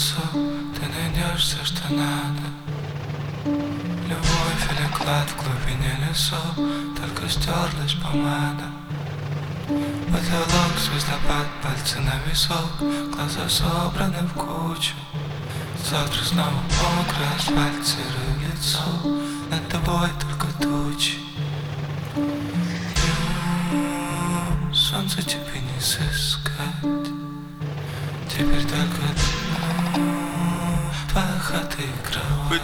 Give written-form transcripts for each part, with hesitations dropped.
лицо, ты найдешь все, что надо. Любовь или клад в глубине лесов, только стерлась помада. Потолок, звездопад, пальцы на висок, глаза собраны в кучу. Завтра снова мокрый асфальт, серое лицо, над тобой только тучи. Солнце тебе не сыскать, теперь только твоя хата и кровать. Ведь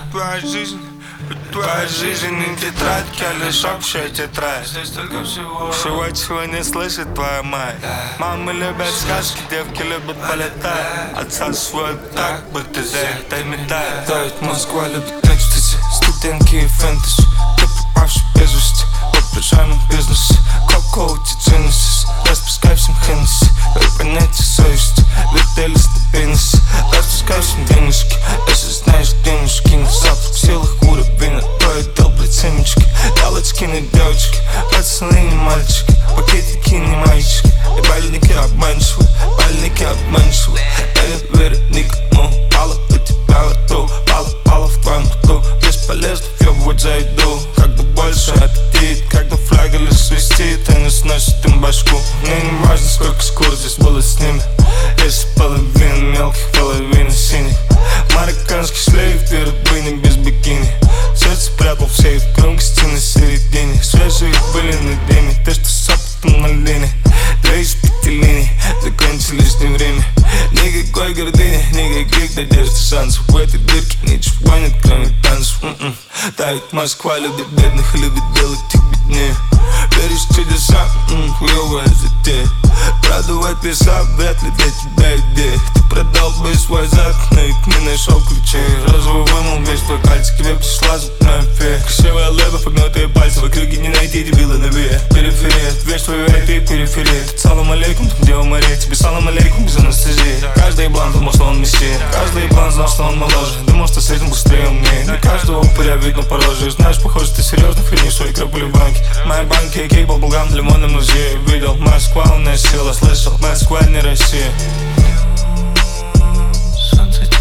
твоя жизнь не тетрадь, а лишь общая тетрадь. Здесь только всего чего не слышит твоя мать. Мамы любят сказки, девки любят полетать. Отца свой так, будто за это метает. Да, ведь Москва любит экстази, студентки и фэнтези. Ты попавший без вести в воображаемом бизнесе. Какого-то Genesis, распускай всем Хеннесси. Дай понятие совести, вертели стабильности. Распускай всем денежки, если знаешь денежки. На запах в силах уровень, а то и долбать семечки. Галочки на девочки, пацаны не мальчики. Пакетики не мальчики, и бальники обманчивы. Бальники обманчивы, я не верю никому. Пала у тебя во рту, пала в твоем рту. Бесполезно въебывать за еду, когда больше аппетит. Когда флага лишь свистит, и не сносит им башку. Мне не важно, сколько скур здесь было с ними. Если половина мелких, половина синих. Марокканский шлейф, две рыбыни без бикини. Сердце прятал в сейф, громкости на середине. Свежие были над ними, ты что с опытом на линии. 2 из 5 линий, закончились не время. Никакой гордыни, никаких надежд и шансов. В этой дырке ничего нет, кроме танцев. Да, ведь Москва любит бедных и любит делать их беднее. Веришь в чудеса, хуёвая затея. Продувать леса, вряд ли для тебя идея. Ты продал бы свой зад, но ведь не нашел ключей. Розовый вымыл весь твой пальцы, к тебе пришла зубная фея. Красивая лэба, погнутые пальцы, в округе не найти дебила на ве. Периферия, весь твой IP, периферия. Ты салам алейкум, там где в море. Тебе салам алейкум без анестезии. Каждый еблан думал, что он мессия. Каждый еблан знал, что он моложе. Думал, что с этим быстрее умнее. Не каждого упыря видно по роже. Знаешь, похоже, ты серьезно хренишь, свои крапули в банке. Мои банки, кейк, балбулгам, лимонным музее. Видел, Москва умная сила, слышал, Москва не Россия. Солнце